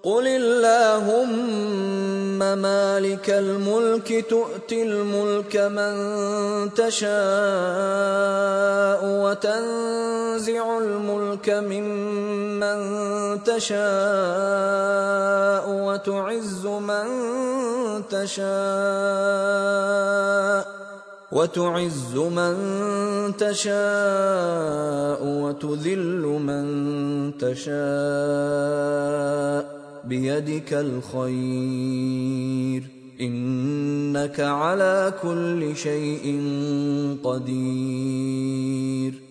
قل اللهم مالك الملك تؤتي الملك من تشاء وتنزع الملك ممن تشاء وتعز من تشاء وتذل من تشاء بيدك الخير إنك على كل شيء قدير.